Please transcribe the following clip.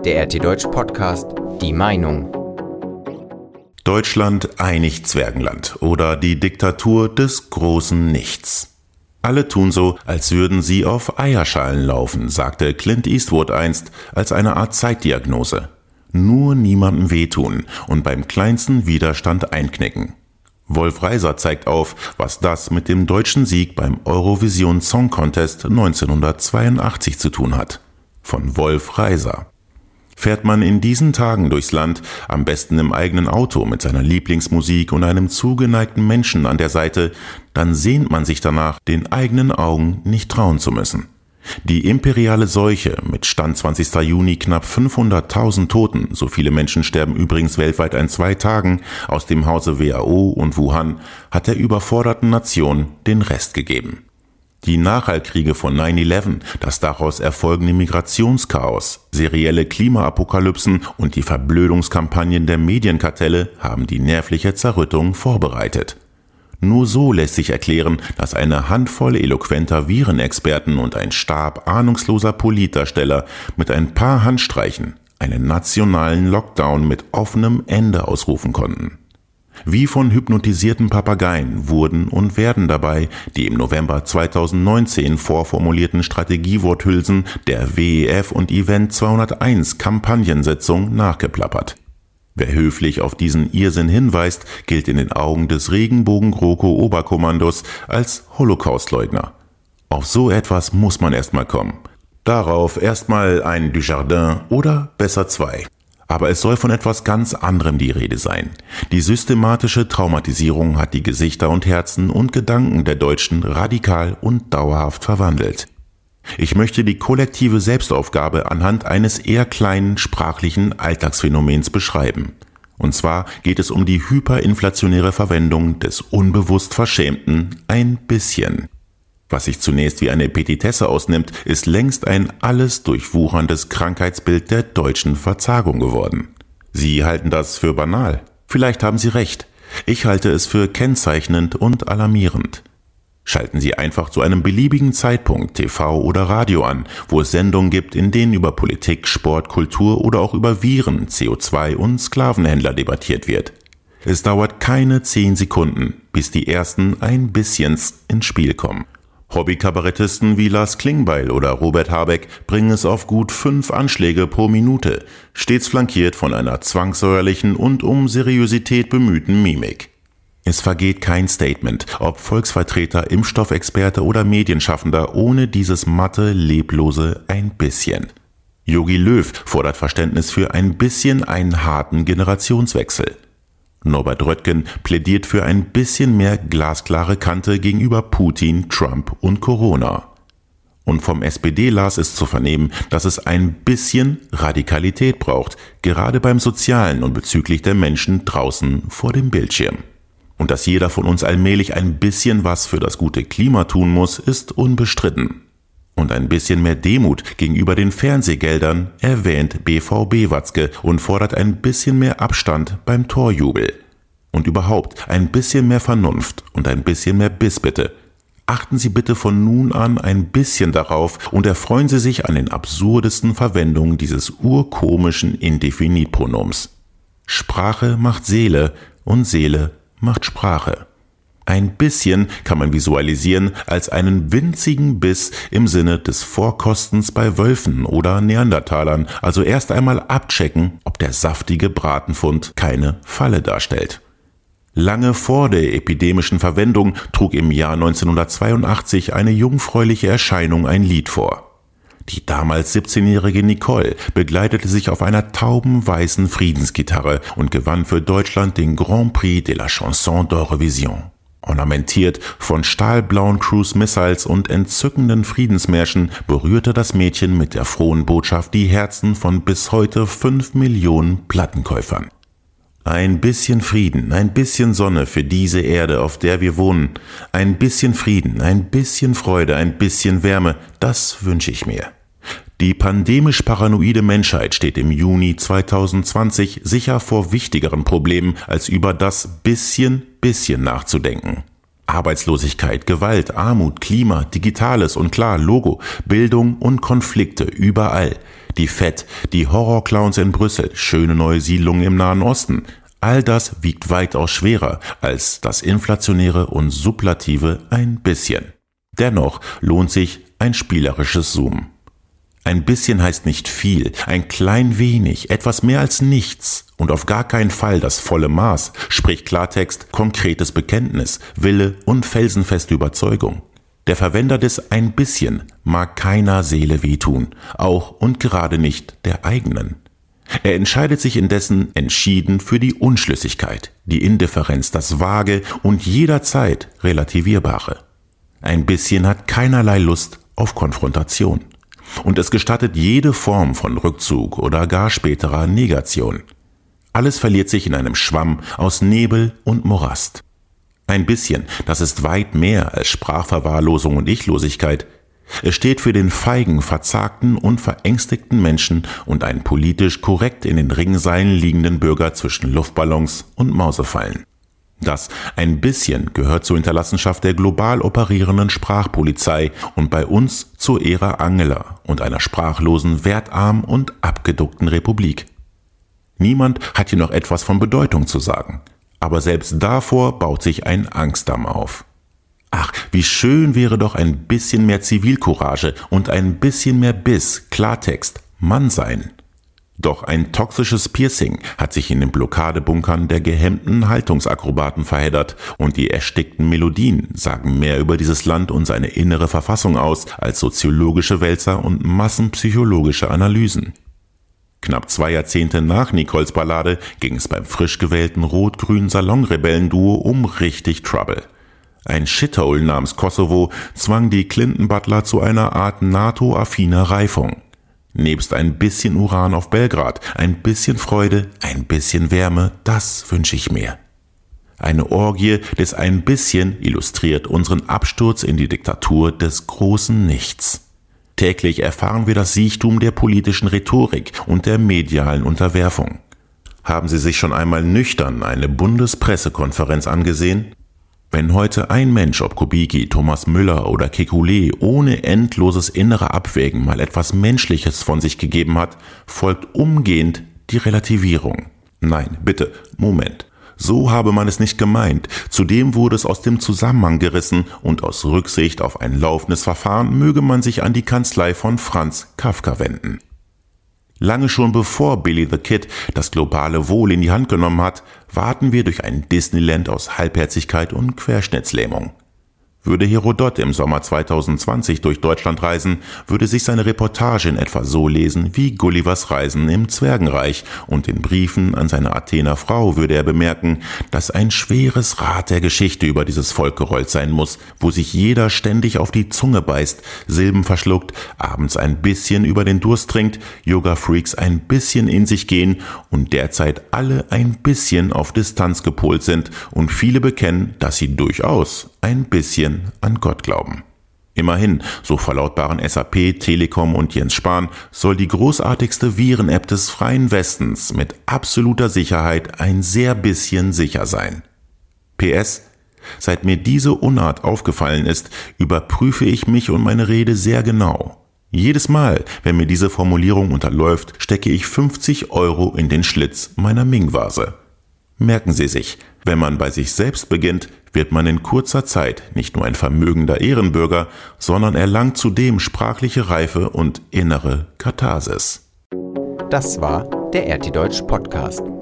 Der RT Deutsch Podcast Die Meinung. Deutschland ein Nicht-Zwergenland oder die Diktatur des großen Nichts. Alle tun so, als würden sie auf Eierschalen laufen, sagte Clint Eastwood einst als eine Art Zeitdiagnose. Nur niemandem wehtun und beim kleinsten Widerstand einknicken. Wolf Reiser zeigt auf, was das mit dem deutschen Sieg beim Eurovision Song Contest 1982 zu tun hat. Von Wolf Reiser. Fährt man in diesen Tagen durchs Land, am besten im eigenen Auto mit seiner Lieblingsmusik und einem zugeneigten Menschen an der Seite, dann sehnt man sich danach, den eigenen Augen nicht trauen zu müssen. Die imperiale Seuche mit Stand 20. Juni knapp 500.000 Toten, so viele Menschen sterben übrigens weltweit in 2 Tagen, aus dem Hause WHO und Wuhan, hat der überforderten Nation den Rest gegeben. Die Nachhaltkriege von 9/11, das daraus erfolgende Migrationschaos, serielle Klimaapokalypsen und die Verblödungskampagnen der Medienkartelle haben die nervliche Zerrüttung vorbereitet. Nur so lässt sich erklären, dass eine Handvoll eloquenter Virenexperten und ein Stab ahnungsloser Politdarsteller mit ein paar Handstreichen einen nationalen Lockdown mit offenem Ende ausrufen konnten. Wie von hypnotisierten Papageien wurden und werden dabei die im November 2019 vorformulierten Strategieworthülsen der WEF und Event 201 Kampagnensitzung nachgeplappert. Wer höflich auf diesen Irrsinn hinweist, gilt in den Augen des Regenbogen-GroKo-Oberkommandos als Holocaustleugner. Auf so etwas muss man erstmal kommen. Darauf erstmal ein Dujardin oder besser 2. Aber es soll von etwas ganz anderem die Rede sein. Die systematische Traumatisierung hat die Gesichter und Herzen und Gedanken der Deutschen radikal und dauerhaft verwandelt. Ich möchte die kollektive Selbstaufgabe anhand eines eher kleinen sprachlichen Alltagsphänomens beschreiben. Und zwar geht es um die hyperinflationäre Verwendung des unbewusst Verschämten ein bisschen. Was sich zunächst wie eine Petitesse ausnimmt, ist längst ein alles durchwucherndes Krankheitsbild der deutschen Verzagung geworden. Sie halten das für banal. Vielleicht haben Sie recht. Ich halte es für kennzeichnend und alarmierend. Schalten Sie einfach zu einem beliebigen Zeitpunkt TV oder Radio an, wo es Sendungen gibt, in denen über Politik, Sport, Kultur oder auch über Viren, CO2 und Sklavenhändler debattiert wird. Es dauert keine 10 Sekunden, bis die ersten ein bisschens ins Spiel kommen. Hobbykabarettisten wie Lars Klingbeil oder Robert Habeck bringen es auf gut 5 Anschläge pro Minute, stets flankiert von einer zwangssäuerlichen und um Seriosität bemühten Mimik. Es vergeht kein Statement, ob Volksvertreter, Impfstoffexperte oder Medienschaffender, ohne dieses matte, leblose ein bisschen. Jogi Löw fordert Verständnis für ein bisschen einen harten Generationswechsel. Norbert Röttgen plädiert für ein bisschen mehr glasklare Kante gegenüber Putin, Trump und Corona. Und vom SPD-Lars ist zu vernehmen, dass es ein bisschen Radikalität braucht, gerade beim Sozialen und bezüglich der Menschen draußen vor dem Bildschirm. Und dass jeder von uns allmählich ein bisschen was für das gute Klima tun muss, ist unbestritten. Und ein bisschen mehr Demut gegenüber den Fernsehgeldern erwähnt BVB Watzke und fordert ein bisschen mehr Abstand beim Torjubel. Und überhaupt ein bisschen mehr Vernunft und ein bisschen mehr Biss bitte. Achten Sie bitte von nun an ein bisschen darauf und erfreuen Sie sich an den absurdesten Verwendungen dieses urkomischen Indefinitpronoms. Sprache macht Seele und Seele macht Sprache. Ein bisschen kann man visualisieren als einen winzigen Biss im Sinne des Vorkostens bei Wölfen oder Neandertalern, also erst einmal abchecken, ob der saftige Bratenfund keine Falle darstellt. Lange vor der epidemischen Verwendung trug im Jahr 1982 eine jungfräuliche Erscheinung ein Lied vor. Die damals 17-jährige Nicole begleitete sich auf einer taubenweißen Friedensgitarre und gewann für Deutschland den Grand Prix de la Chanson d'Eurovision. Ornamentiert von stahlblauen Cruise Missiles und entzückenden Friedensmärschen berührte das Mädchen mit der frohen Botschaft die Herzen von bis heute 5 Millionen Plattenkäufern. Ein bisschen Frieden, ein bisschen Sonne für diese Erde, auf der wir wohnen. Ein bisschen Frieden, ein bisschen Freude, ein bisschen Wärme, das wünsche ich mir. Die pandemisch-paranoide Menschheit steht im Juni 2020 sicher vor wichtigeren Problemen, als über das bisschen nachzudenken. Arbeitslosigkeit, Gewalt, Armut, Klima, Digitales und klar, Logo, Bildung und Konflikte überall. die Fett, die Horrorclowns in Brüssel, schöne neue Siedlungen im Nahen Osten. All das wiegt weitaus schwerer als das inflationäre und sublative ein bisschen. Dennoch lohnt sich ein spielerisches Zoomen. Ein bisschen heißt nicht viel, ein klein wenig, etwas mehr als nichts und auf gar keinen Fall das volle Maß, sprich Klartext, konkretes Bekenntnis, Wille und felsenfeste Überzeugung. Der Verwender des ein bisschen mag keiner Seele wehtun, auch und gerade nicht der eigenen. Er entscheidet sich indessen entschieden für die Unschlüssigkeit, die Indifferenz, das Vage und jederzeit Relativierbare. Ein bisschen hat keinerlei Lust auf Konfrontation. Und es gestattet jede Form von Rückzug oder gar späterer Negation. Alles verliert sich in einem Schwamm aus Nebel und Morast. Ein bisschen, das ist weit mehr als Sprachverwahrlosung und Ichlosigkeit. Es steht für den feigen, verzagten und verängstigten Menschen und einen politisch korrekt in den Ringseilen liegenden Bürger zwischen Luftballons und Mausefallen. Das ein bisschen gehört zur Hinterlassenschaft der global operierenden Sprachpolizei und bei uns zur Ära Angela und einer sprachlosen, wertarmen und abgeduckten Republik. Niemand hat hier noch etwas von Bedeutung zu sagen, aber selbst davor baut sich ein Angstdamm auf. Ach, wie schön wäre doch ein bisschen mehr Zivilcourage und ein bisschen mehr Biss, Klartext, Mannsein. Doch ein toxisches Piercing hat sich in den Blockadebunkern der gehemmten Haltungsakrobaten verheddert und die erstickten Melodien sagen mehr über dieses Land und seine innere Verfassung aus als soziologische Wälzer und massenpsychologische Analysen. Knapp 2 Jahrzehnte nach Nicoles Ballade ging es beim frisch gewählten rot-grünen Salonrebellenduo um richtig Trouble. Ein Shithole namens Kosovo zwang die Clinton-Butler zu einer Art NATO-affiner Reifung. Nebst ein bisschen Uran auf Belgrad, ein bisschen Freude, ein bisschen Wärme, das wünsche ich mir. Eine Orgie des ein bisschen illustriert unseren Absturz in die Diktatur des großen Nichts. Täglich erfahren wir das Siechtum der politischen Rhetorik und der medialen Unterwerfung. Haben Sie sich schon einmal nüchtern eine Bundespressekonferenz angesehen? Wenn heute ein Mensch, ob Kubicki, Thomas Müller oder Kekulé, ohne endloses innere Abwägen mal etwas Menschliches von sich gegeben hat, folgt umgehend die Relativierung. Nein, bitte, Moment. So habe man es nicht gemeint. Zudem wurde es aus dem Zusammenhang gerissen und aus Rücksicht auf ein laufendes Verfahren möge man sich an die Kanzlei von Franz Kafka wenden. Lange schon bevor Billy the Kid das globale Wohl in die Hand genommen hat, warten wir durch ein Disneyland aus Halbherzigkeit und Querschnittslähmung. Würde Herodot im Sommer 2020 durch Deutschland reisen, würde sich seine Reportage in etwa so lesen wie Gullivers Reisen im Zwergenreich und in Briefen an seine Athener Frau würde er bemerken, dass ein schweres Rad der Geschichte über dieses Volk gerollt sein muss, wo sich jeder ständig auf die Zunge beißt, Silben verschluckt, abends ein bisschen über den Durst trinkt, Yoga-Freaks ein bisschen in sich gehen und derzeit alle ein bisschen auf Distanz gepolt sind und viele bekennen, dass sie durchaus ein bisschen an Gott glauben. Immerhin, so verlautbaren SAP, Telekom und Jens Spahn, soll die großartigste Viren-App des Freien Westens mit absoluter Sicherheit ein sehr bisschen sicher sein. PS: Seit mir diese Unart aufgefallen ist, überprüfe ich mich und meine Rede sehr genau. Jedes Mal, wenn mir diese Formulierung unterläuft, stecke ich 50 € in den Schlitz meiner Ming-Vase. Merken Sie sich, wenn man bei sich selbst beginnt, wird man in kurzer Zeit nicht nur ein vermögender Ehrenbürger, sondern erlangt zudem sprachliche Reife und innere Katharsis. Das war der RT Deutsch Podcast.